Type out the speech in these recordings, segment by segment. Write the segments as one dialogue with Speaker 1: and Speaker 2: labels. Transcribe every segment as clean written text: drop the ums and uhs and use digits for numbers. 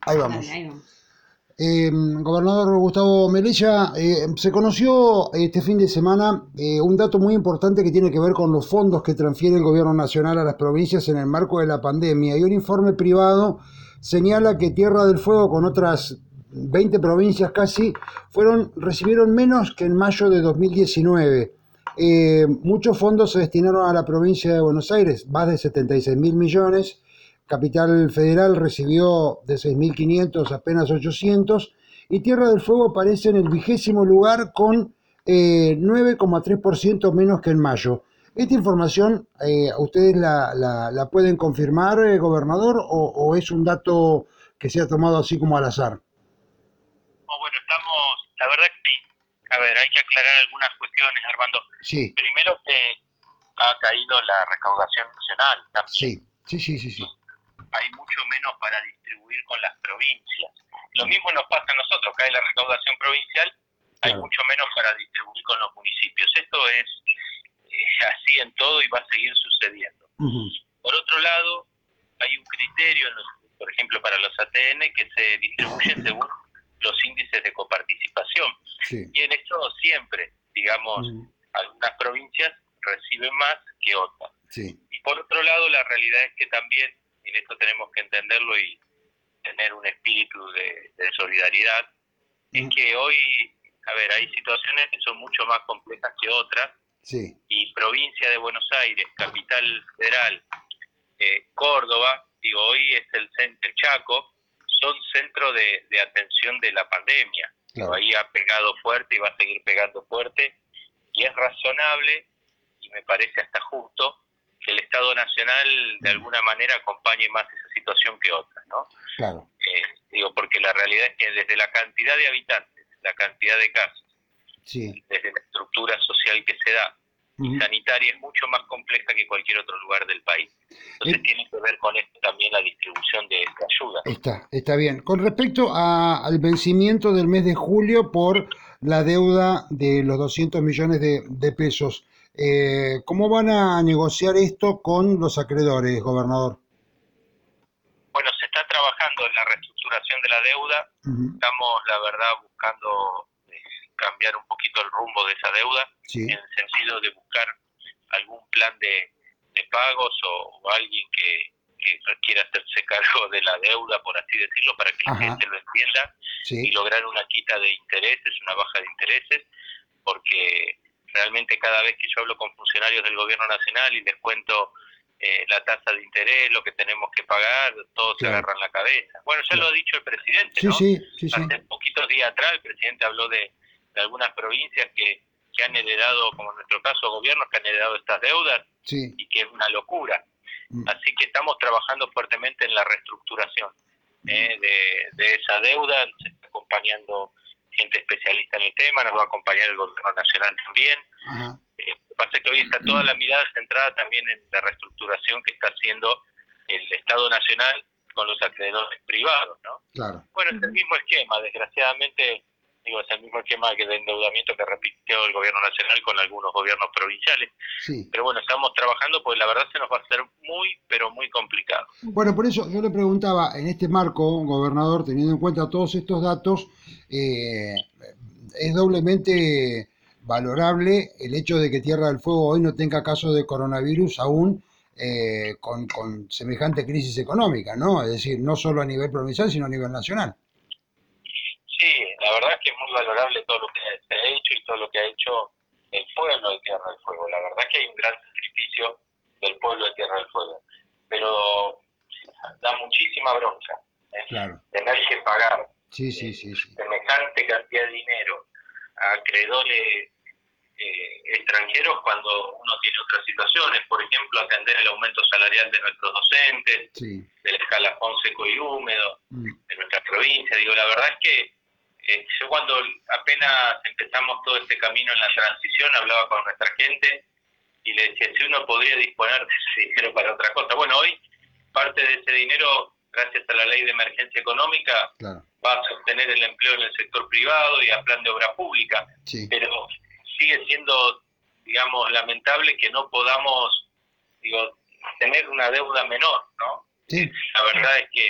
Speaker 1: Ahí
Speaker 2: Dale,
Speaker 1: vamos.
Speaker 2: ahí vamos.
Speaker 1: Gobernador Gustavo Melella, se conoció este fin de semana un dato muy importante que tiene que ver con los fondos que transfiere el gobierno nacional a las provincias en el marco de la pandemia. Y un informe privado señala que Tierra del Fuego, con otras 20 provincias casi, recibieron menos que en mayo de 2019. Muchos fondos se destinaron a la provincia de Buenos Aires, más de 76 mil millones. Capital Federal recibió de 6.500 apenas 800 y Tierra del Fuego aparece en el 20º lugar con 9,3% menos que en mayo. ¿Esta información ustedes la pueden confirmar, gobernador, o es un dato que se ha tomado así como al azar?
Speaker 3: No, bueno, la verdad que sí. A ver, hay que aclarar algunas cuestiones, Armando.
Speaker 1: Sí,
Speaker 3: Primero que ha caído la recaudación nacional también.
Speaker 1: sí, sí, sí, sí, sí.
Speaker 3: Hay mucho menos para distribuir con las provincias. Lo mismo nos pasa a nosotros, cae la recaudación provincial, hay
Speaker 1: Claro.
Speaker 3: mucho menos para distribuir con los municipios. Esto es así en todo y va a seguir sucediendo.
Speaker 1: Uh-huh.
Speaker 3: Por otro lado, hay un criterio, por ejemplo, para los ATN que se distribuyen según los índices de coparticipación.
Speaker 1: Sí.
Speaker 3: Y en eso siempre, digamos, algunas provincias reciben más que otras.
Speaker 1: Sí.
Speaker 3: Y por otro lado, la realidad es que también, en esto tenemos que entenderlo y tener un espíritu de solidaridad, es que hoy, a ver, hay situaciones que son mucho más complejas que otras,
Speaker 1: Sí.
Speaker 3: y provincia de Buenos Aires, capital federal, Córdoba, digo, hoy es el Chaco, son centro de atención de la pandemia.
Speaker 1: Claro.
Speaker 3: Ahí ha pegado fuerte y va a seguir pegando fuerte, y es razonable, y me parece hasta justo, que el Estado Nacional de alguna manera acompañe más esa situación que otras, ¿no?
Speaker 1: Claro.
Speaker 3: Digo, porque la realidad es que desde la cantidad de habitantes, la cantidad de casos,
Speaker 1: Sí.
Speaker 3: desde la estructura social que se da, y sanitaria, es mucho más compleja que cualquier otro lugar del país. Entonces tiene que ver con esto también la distribución de ayuda.
Speaker 1: Está bien. Con respecto al vencimiento del mes de julio por la deuda de los 200 millones de pesos, ¿cómo van a negociar esto con los acreedores, gobernador?
Speaker 3: Bueno, se está trabajando en la reestructuración de la deuda. Estamos, la verdad, buscando cambiar un poquito el rumbo de esa deuda,
Speaker 1: Sí.
Speaker 3: en el sentido de buscar algún plan de pagos o alguien que quiera hacerse cargo de la deuda, por así decirlo, para que la gente lo entienda,
Speaker 1: Sí.
Speaker 3: y lograr una quita de intereses, una baja de intereses, porque realmente cada vez que yo hablo con funcionarios del gobierno nacional y les cuento la tasa de interés, lo que tenemos que pagar, todos se agarran la cabeza. Bueno, ya lo ha dicho el presidente,
Speaker 1: Sí,
Speaker 3: ¿no?
Speaker 1: sí, sí, sí.
Speaker 3: Hace poquitos días atrás el presidente habló de algunas provincias que han heredado, como en nuestro caso, gobiernos que han heredado estas deudas,
Speaker 1: Sí.
Speaker 3: y que es una locura. Así que estamos trabajando fuertemente en la reestructuración de esa deuda. Se está acompañando gente especialista en el tema, nos va a acompañar el gobierno nacional también.
Speaker 1: Ajá.
Speaker 3: Lo que pasa es que hoy está toda la mirada centrada también en la reestructuración que está haciendo el Estado Nacional con los acreedores privados, ¿no?
Speaker 1: Claro.
Speaker 3: Bueno, es el mismo esquema, desgraciadamente, digo, es el mismo esquema de endeudamiento que repitió el gobierno nacional con algunos gobiernos provinciales.
Speaker 1: Sí.
Speaker 3: Pero bueno, estamos trabajando porque la verdad se nos va a hacer muy, pero muy complicado.
Speaker 1: Bueno, por eso yo le preguntaba, en este marco, gobernador, teniendo en cuenta todos estos datos, es doblemente valorable el hecho de que Tierra del Fuego hoy no tenga casos de coronavirus aún con semejante crisis económica, ¿no? Es decir, no solo a nivel provincial, sino a nivel nacional.
Speaker 3: Sí, la verdad es que es muy valorable todo lo que se ha hecho y todo lo que ha hecho el pueblo de Tierra del Fuego. La verdad es que hay un gran sacrificio del pueblo de Tierra del Fuego. Pero da muchísima bronca
Speaker 1: Claro.
Speaker 3: tener que pagar
Speaker 1: Sí, sí, sí, sí.
Speaker 3: semejante cantidad de dinero a acreedores extranjeros cuando uno tiene otras situaciones, por ejemplo, atender el aumento salarial de nuestros docentes,
Speaker 1: Sí.
Speaker 3: del escalafón seco y húmedo de nuestra provincia. Digo, la verdad es que yo cuando apenas empezamos todo este camino en la transición hablaba con nuestra gente y le decía si uno podría disponer de ese dinero para otra cosa. Bueno, hoy parte de ese dinero, gracias a la ley de emergencia económica,
Speaker 1: Claro.
Speaker 3: va a sostener el empleo en el sector privado y a plan de obra pública.
Speaker 1: Sí.
Speaker 3: Pero sigue siendo, digamos, lamentable que no podamos, digo, tener una deuda menor, ¿no?
Speaker 1: Sí.
Speaker 3: La verdad es que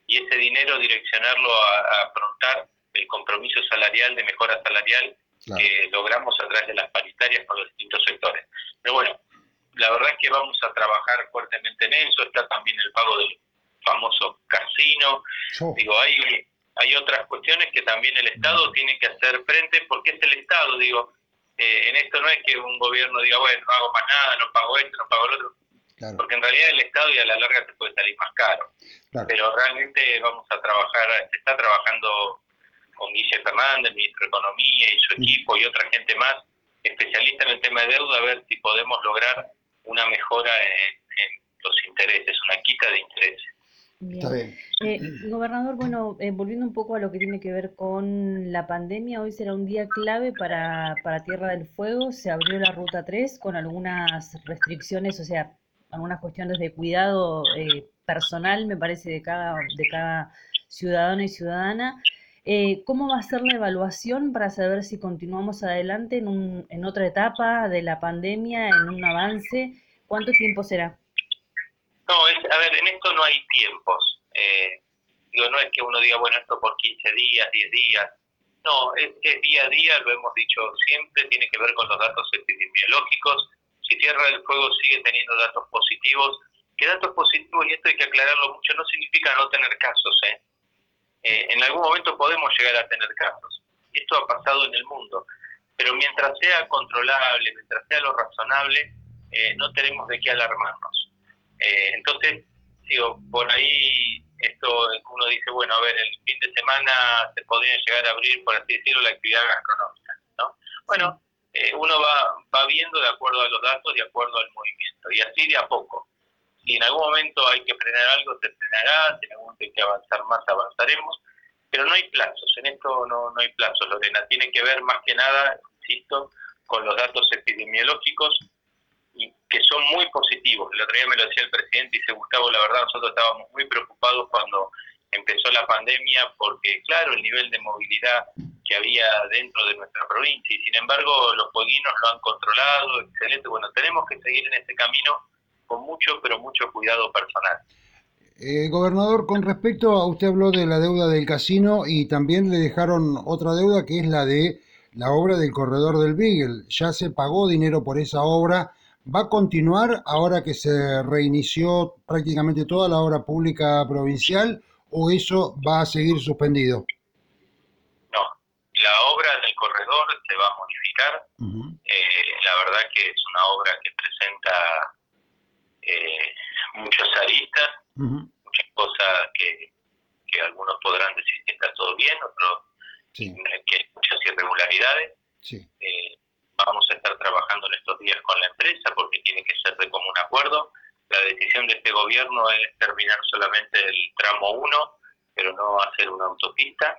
Speaker 3: y ese dinero direccionarlo a afrontar el compromiso salarial, de mejora salarial, claro, que logramos a través de las paritarias con los distintos sectores. Pero bueno, la verdad es que vamos a trabajar fuertemente en eso. Está también el pago del famoso casino. Digo, hay otras cuestiones que también el Estado tiene que hacer frente, porque es el Estado, digo, en esto no es que un gobierno diga, bueno, no hago más nada, no pago esto, no pago lo otro, claro, porque en realidad el Estado y a la larga te puede salir más caro. Claro. Pero realmente vamos a trabajar, se está trabajando con Guille Fernández, el ministro de Economía, y su equipo, y otra gente más especialista en el tema de deuda, a ver si podemos lograr una mejora en los intereses, una quita de intereses.
Speaker 2: Bien. Está bien. Gobernador, bueno, volviendo un poco a lo que tiene que ver con la pandemia, hoy será un día clave para Tierra del Fuego. Se abrió la Ruta 3 con algunas restricciones, o sea, algunas cuestiones de cuidado personal, me parece, de cada ciudadano y ciudadana. ¿Cómo va a ser la evaluación para saber si continuamos adelante en otra etapa de la pandemia, en un avance? ¿Cuánto tiempo será?
Speaker 3: No, a ver, en esto no hay tiempos. Digo, no es que uno diga, bueno, esto por 15 días, 10 días. No, es día a día, lo hemos dicho siempre, tiene que ver con los datos epidemiológicos. Si Tierra del Fuego sigue teniendo datos positivos, que datos positivos, y esto hay que aclararlo mucho, no significa no tener casos, en algún momento podemos llegar a tener casos. Esto ha pasado en el mundo. Pero mientras sea controlable, mientras sea lo razonable, no tenemos de qué alarmarnos. Entonces, digo, por ahí esto uno dice, bueno, a ver, el fin de semana se podría llegar a abrir, por así decirlo, la actividad gastronómica, ¿no? Bueno, uno va viendo de acuerdo a los datos, de acuerdo al movimiento, y así de a poco. Si en algún momento hay que frenar algo, se frenará, si en algún momento hay que avanzar más, avanzaremos, pero no hay plazos, en esto no hay plazos, Lorena, tiene que ver más que nada, insisto, con los datos epidemiológicos, y que son muy positivos. El otro día me lo decía el presidente, dice, Gustavo, la verdad nosotros estábamos muy preocupados cuando empezó la pandemia, porque claro, el nivel de movilidad que había dentro de nuestra provincia, y sin embargo los fueguinos lo han controlado, excelente. Bueno, tenemos que seguir en este camino con mucho, pero mucho cuidado personal.
Speaker 1: Gobernador, con respecto a usted habló de la deuda del casino y también le dejaron otra deuda que es la de la obra del corredor del Beagle. Ya se pagó dinero por esa obra. ¿Va a continuar ahora que se reinició prácticamente toda la obra pública provincial o eso va a seguir suspendido?
Speaker 3: No, la obra del corredor se va a modificar. La verdad que es una obra que presenta muchas aristas, muchas cosas que algunos podrán decir que está todo bien, otros que hay muchas irregularidades. Vamos a estar trabajando en estos días con la empresa porque tiene que ser de común acuerdo. La decisión de este gobierno es terminar solamente el tramo 1, pero no hacer una autopista,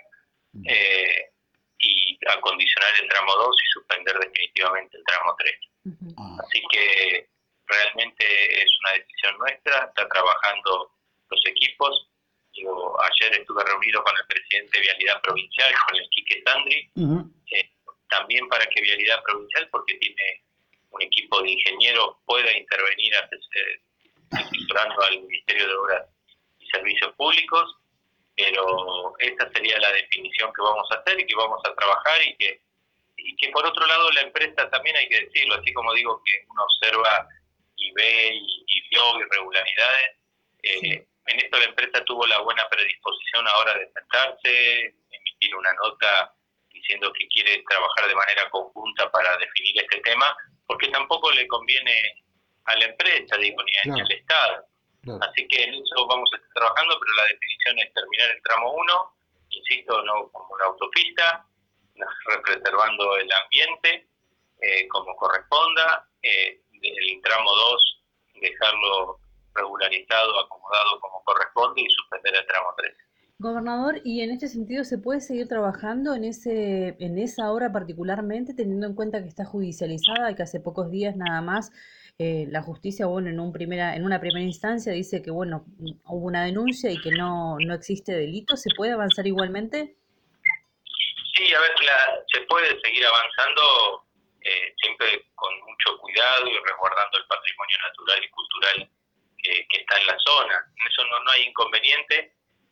Speaker 3: y acondicionar el tramo 2 y suspender definitivamente el tramo 3. Así que realmente es una decisión nuestra, está trabajando los equipos. Digo, ayer estuve reunido con el presidente de Vialidad Provincial, con el Quique Sandri, también para que Vialidad Provincial, porque tiene un equipo de ingenieros, pueda intervenir asesorando al Ministerio de Obras y Servicios Públicos, pero esa sería la definición que vamos a hacer y que vamos a trabajar, y que por otro lado la empresa también, hay que decirlo, así como digo que uno observa y ve y vio irregularidades, en esto la empresa tuvo la buena predisposición ahora de sentarse, emitir una nota diciendo que quiere trabajar de manera conjunta para definir este tema, porque tampoco le conviene a la empresa, digo, ni al Estado. Así que en eso vamos a estar trabajando, pero la definición es terminar el tramo 1, insisto, no como una autopista, preservando el ambiente como corresponda, el tramo 2 dejarlo regularizado, acomodado como corresponde, y suspender el tramo 3.
Speaker 2: Gobernador, y en este sentido, ¿se puede seguir trabajando en esa obra particularmente, teniendo en cuenta que está judicializada y que hace pocos días nada más la justicia, bueno, en una primera instancia dice que, bueno, hubo una denuncia y que no existe delito? ¿Se puede avanzar igualmente?
Speaker 3: Sí, a ver, se puede seguir avanzando, siempre con mucho cuidado y resguardando el patrimonio natural y cultural que está en la zona. En eso no hay inconveniente.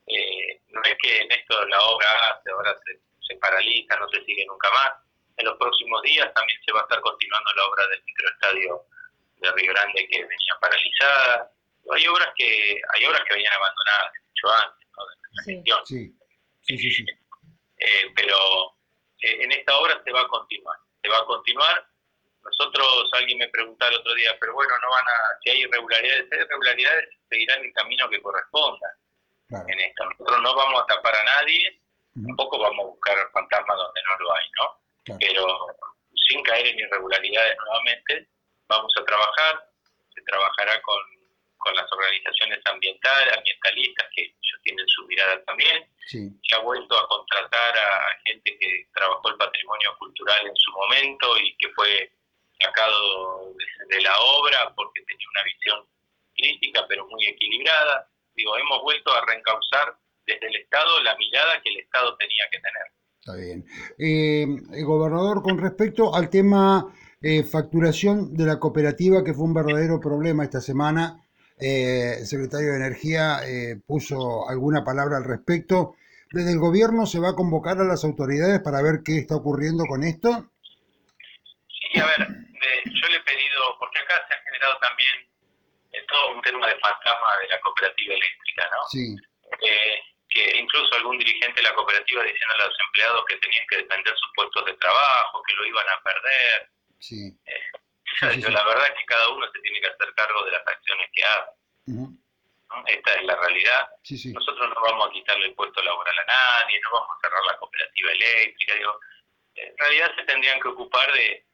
Speaker 3: No es que en esto la obra ahora se paraliza, no se sigue nunca más. En los próximos días también se va a estar continuando la obra del microestadio de Río Grande que venía paralizada. Hay obras que venían abandonadas mucho antes, ¿no? De la gestión.
Speaker 1: Sí.
Speaker 3: Pero en esta obra se va a continuar. Nosotros, alguien me preguntaba el otro día, pero bueno, si hay irregularidades seguirán el camino que corresponda. Claro. En esto. Nosotros no vamos a tapar a nadie, tampoco vamos a buscar fantasmas donde no lo hay, ¿no? Claro. Pero sin caer en irregularidades nuevamente, vamos a trabajar, se trabajará con las organizaciones ambientalistas, que ellos tienen su mirada también. Sí. Se ha vuelto a contratar a gente que trabajó el patrimonio cultural en su momento y que fue sacado de la obra porque tenía una visión crítica pero muy equilibrada. Hemos vuelto a reencauzar desde el Estado la mirada que el Estado tenía que tener.
Speaker 1: Está bien. Gobernador, con respecto al tema facturación de la cooperativa, que fue un verdadero problema esta semana, el secretario de Energía puso alguna palabra al respecto. ¿Desde el gobierno se va a convocar a las autoridades para ver qué está ocurriendo con esto?
Speaker 3: Sí, a ver, yo le he pedido, porque acá se ha generado también todo un tema de fantasma de la cooperativa eléctrica, ¿no? Sí. Que incluso algún dirigente de la cooperativa diciendo a los empleados que tenían que defender sus puestos de trabajo, que lo iban a perder. Sí. La verdad es que cada uno se tiene que hacer cargo de las acciones que haga. ¿No? Esta es la realidad. Sí. Nosotros no vamos a quitarle el puesto laboral a nadie, no vamos a cerrar la cooperativa eléctrica. En realidad se tendrían que ocupar de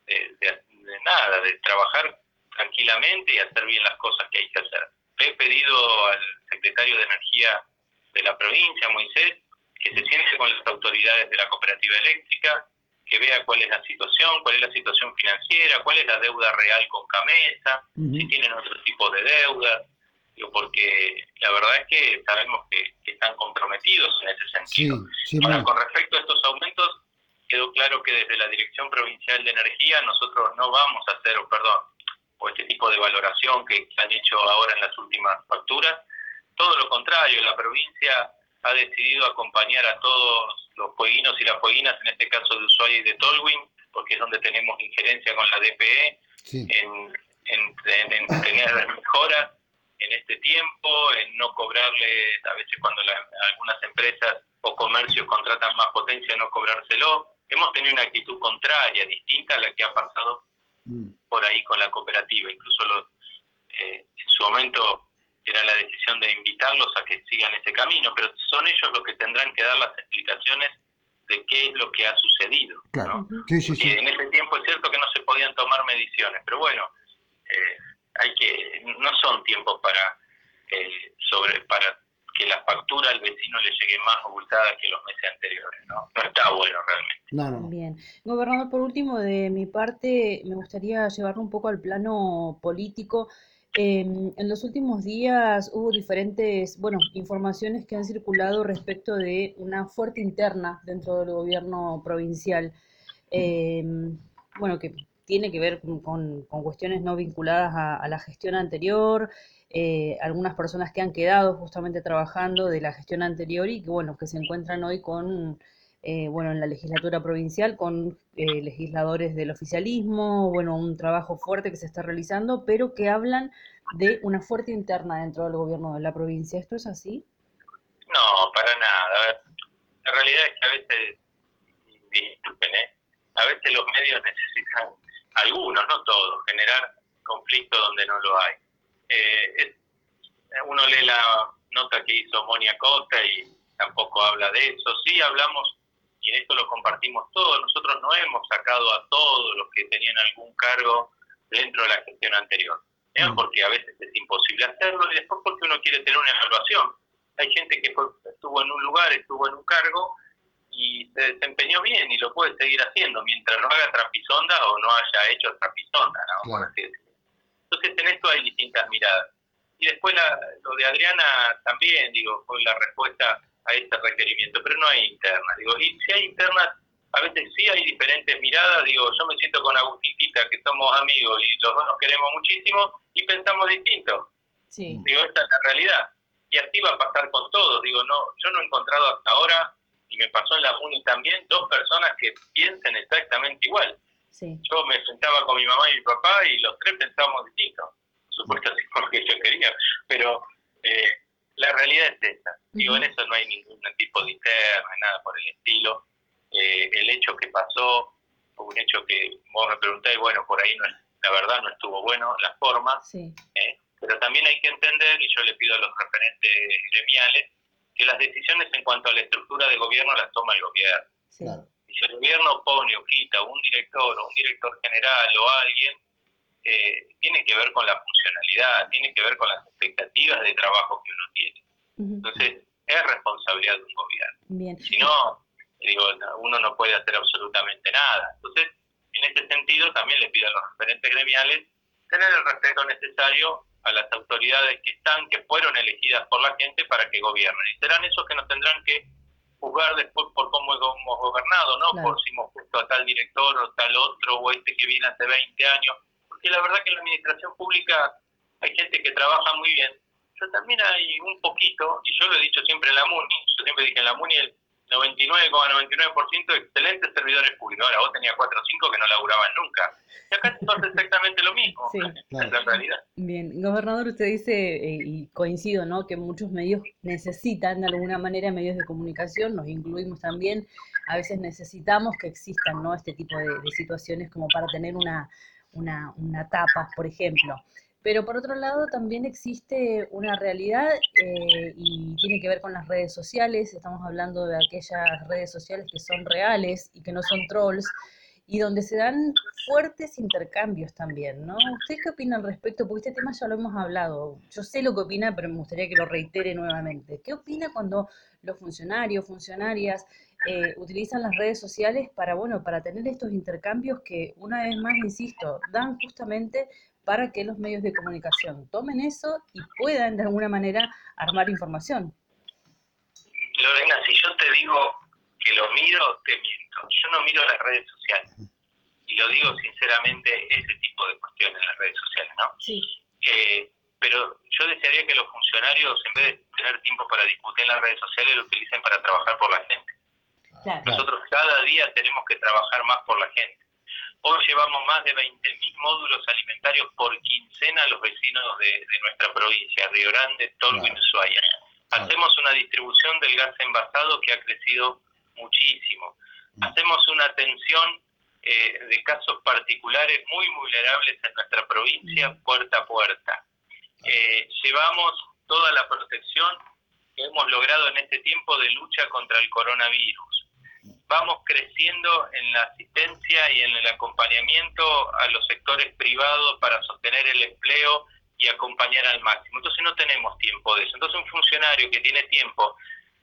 Speaker 3: trabajar tranquilamente y hacer bien las cosas que hay que hacer. Le he pedido al secretario de Energía de la provincia, Moisés, que se siente con las autoridades de la cooperativa eléctrica, que vea cuál es la situación financiera, cuál es la deuda real con Camesa, si tienen otro tipo de deudas, porque la verdad es que sabemos que están comprometidos en ese sentido. Ahora, con respecto a estos aumentos, quedó claro que desde la Dirección Provincial de Energía nosotros no vamos a hacer, o este tipo de valoración que han hecho ahora en las últimas facturas. Todo lo contrario, la provincia ha decidido acompañar a todos los jueguinos y las jueguinas, en este caso de Ushuaia y de Tolwyn, porque es donde tenemos injerencia con la DPE, en tener mejoras en este tiempo, en no cobrarle, a veces cuando algunas empresas o comercios contratan más potencia, no cobrárselo. Hemos tenido una actitud contraria, distinta a la que ha pasado por ahí con la cooperativa. Incluso en su momento era la decisión de invitarlos a que sigan ese camino, pero son ellos los que tendrán que dar las explicaciones de qué es lo que ha sucedido. Claro. ¿No? Sí. En ese tiempo es cierto que no se podían tomar mediciones, pero bueno, no son tiempos para que la factura al vecino le llegue más abultada que los meses anteriores, ¿no? No está bueno realmente.
Speaker 2: No. Bien. Gobernador, por último, de mi parte, me gustaría llevarlo un poco al plano político. En los últimos días hubo diferentes, informaciones que han circulado respecto de una fuerte interna dentro del gobierno provincial, que tiene que ver con cuestiones no vinculadas a la gestión anterior, algunas personas que han quedado justamente trabajando de la gestión anterior y que se encuentran hoy en la legislatura provincial con legisladores del oficialismo, un trabajo fuerte que se está realizando, pero que hablan de una fuerte interna dentro del gobierno de la provincia. ¿Esto es así?
Speaker 3: No, para nada. A ver, la realidad es que a veces, disculpen, a veces los medios necesitan, algunos, no todos, generar conflicto donde no lo hay. Uno lee la nota que hizo Monia Costa y tampoco habla de eso. Sí hablamos, y en esto lo compartimos todos, nosotros no hemos sacado a todos los que tenían algún cargo dentro de la gestión anterior. Porque a veces es imposible hacerlo y después porque uno quiere tener una evaluación. Hay gente que estuvo en un lugar, estuvo en un cargo y se desempeñó bien y lo puede seguir haciendo mientras no haga trapisonda o no haya hecho trapisonda, ¿no? Claro. Entonces en esto hay distintas miradas. Y después lo de Adriana también, fue la respuesta a este requerimiento, pero no hay interna. Y si hay internas, a veces sí hay diferentes miradas. Yo me siento con Agustín Quita, que somos amigos y los dos nos queremos muchísimo y pensamos distinto. Sí. Esta es la realidad. y así va a pasar con todos. Digo, no, yo no he encontrado hasta ahora, y me pasó en la uni también, dos personas que piensen exactamente igual.
Speaker 2: Sí.
Speaker 3: Yo me sentaba con mi mamá y mi papá y los tres pensábamos distinto. Por supuesto, así porque yo quería, pero la realidad es esta. Digo, en eso no hay ningún tipo de interna, nada por el estilo. El hecho que pasó fue un hecho que vos me preguntáis, bueno, por ahí no, la verdad no estuvo bueno, la forma,
Speaker 2: sí.
Speaker 3: Pero también hay que entender, y yo le pido a los referentes gremiales, que las decisiones en cuanto a la estructura de gobierno las toma el gobierno.
Speaker 2: Sí.
Speaker 1: Claro.
Speaker 3: Y si el gobierno pone o quita un director o un director general o alguien, tiene que ver con la funcionalidad, tiene que ver con las expectativas de trabajo que uno tiene. Entonces, es responsabilidad de un gobierno.
Speaker 2: Bien.
Speaker 3: Si no, digo, uno no puede hacer absolutamente nada. Entonces, en ese sentido, también le pido a los referentes gremiales tener el respeto necesario a las autoridades que están, que fueron elegidas por la gente para que gobiernen. Y serán esos que nos tendrán que juzgar después por cómo hemos gobernado, ¿no?
Speaker 2: Claro.
Speaker 3: Por si hemos puesto a tal director o tal otro, o este que viene hace 20 años. Porque la verdad que en la administración pública hay gente que trabaja muy bien, pero también hay un poquito, y yo lo he dicho siempre en la MUNI, yo siempre dije en la MUNI el 99,99% de excelentes servidores públicos. Ahora, vos tenías 4 o 5 que no laburaban nunca. Y acá pasa exactamente lo mismo.
Speaker 2: Sí.
Speaker 3: Esa es la realidad.
Speaker 2: Bien, gobernador, usted dice, y coincido, ¿no?, que muchos medios necesitan de alguna manera medios de comunicación, nos incluimos también, a veces necesitamos que existan, ¿no?, este tipo de situaciones como para tener una tapa, por ejemplo. Pero por otro lado también existe una realidad y tiene que ver con las redes sociales, estamos hablando de aquellas redes sociales que son reales y que no son trolls, y donde se dan fuertes intercambios también, ¿no? ¿Usted qué opina al respecto? Porque este tema ya lo hemos hablado. Yo sé lo que opina, pero me gustaría que lo reitere nuevamente. ¿Qué opina cuando los funcionarios, funcionarias utilizan las redes sociales para, bueno, para tener estos intercambios que, una vez más, insisto, dan justamente para que los medios de comunicación tomen eso y puedan, de alguna manera, armar información?
Speaker 3: Lorena, si yo te digo que lo miro, te miento. Yo no miro las redes sociales. Y lo digo sinceramente, ese tipo de cuestiones en las redes sociales, ¿no?
Speaker 2: Sí.
Speaker 3: Pero yo desearía que los funcionarios, en vez de tener tiempo para discutir en las redes sociales, lo utilicen para trabajar por la gente.
Speaker 2: Claro.
Speaker 3: Nosotros cada día tenemos que trabajar más por la gente. Hoy llevamos más de 20.000 módulos alimentarios por quincena a los vecinos de nuestra provincia, Río Grande, Tolgo y Ushuaia. Hacemos una distribución del gas envasado que ha crecido muchísimo. Hacemos una atención de casos particulares muy vulnerables en nuestra provincia, puerta a puerta. Llevamos toda la protección que hemos logrado en este tiempo de lucha contra el coronavirus. Vamos creciendo en la asistencia y en el acompañamiento a los sectores privados para sostener el empleo y acompañar al máximo. Entonces no tenemos tiempo de eso. Entonces un funcionario que tiene tiempo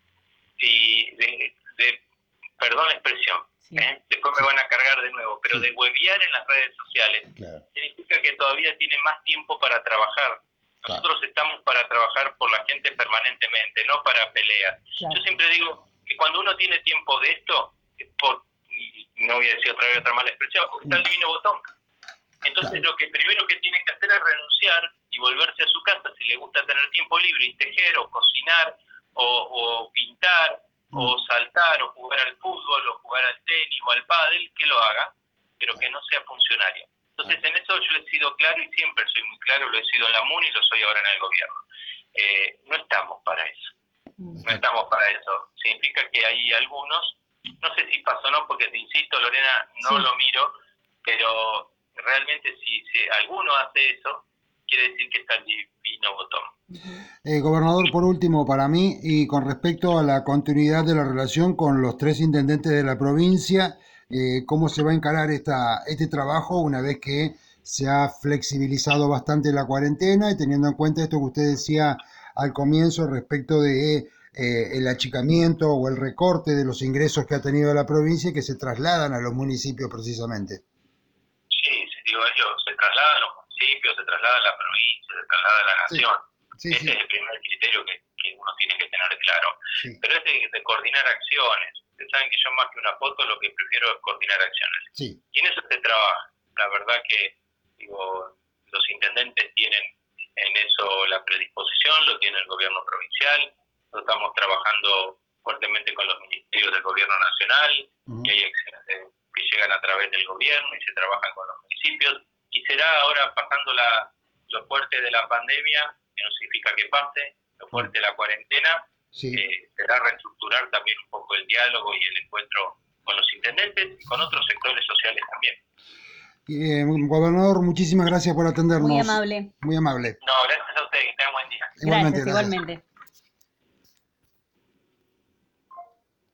Speaker 3: y perdón la expresión, después me van a cargar de nuevo, pero de hueviar en las redes sociales, significa que todavía tiene más tiempo para trabajar. Nosotros estamos para trabajar por la gente permanentemente, no para pelear. Yo siempre digo que cuando uno tiene tiempo de esto, y no voy a decir otra vez otra mala expresión, porque está el divino botón. Entonces lo que primero que tiene que hacer es renunciar y volverse a su casa si le gusta tener tiempo libre y tejer o cocinar o pintar o saltar o jugar al fútbol o jugar al tenis o al pádel, que lo haga, pero que no sea funcionario. Entonces en eso yo he sido claro y siempre soy muy claro, lo he sido en la MUNI y lo soy ahora en el gobierno. No estamos para eso. No estamos para eso. Significa que hay algunos, no sé si pasó o no, porque te insisto, Lorena, no lo miro, pero realmente si alguno hace eso, quiere decir que está el divino botón.
Speaker 1: Gobernador, por último, para mí, y con respecto a la continuidad de la relación con los 3 intendentes de la provincia, ¿cómo se va a encarar este trabajo una vez que se ha flexibilizado bastante la cuarentena y teniendo en cuenta esto que usted decía al comienzo respecto de el achicamiento o el recorte de los ingresos que ha tenido la provincia y que se trasladan a los municipios precisamente?
Speaker 3: Sí, digo yo, se traslada a los municipios, se traslada a la provincia, se traslada a la nación. Ese es el primer criterio que uno tiene que tener claro. Pero es de coordinar acciones. Ustedes saben que yo más que una foto lo que prefiero es coordinar acciones. Y en eso se trabaja. La verdad que digo, los intendentes tienen en eso la predisposición, lo tiene el gobierno provincial. Nosotros estamos trabajando fuertemente con los ministerios del gobierno nacional, y hay acciones que llegan a través del gobierno y se trabajan con los municipios. Y será ahora, pasando lo fuerte de la pandemia, que no significa que pase, lo fuerte de la cuarentena, será reestructurar también un poco el diálogo y el encuentro con los intendentes y con otros sectores sociales también.
Speaker 1: Gobernador, muchísimas gracias por atendernos.
Speaker 2: Muy amable.
Speaker 1: Muy amable.
Speaker 3: No, gracias a usted, que tengan buen día.
Speaker 2: Gracias, igualmente.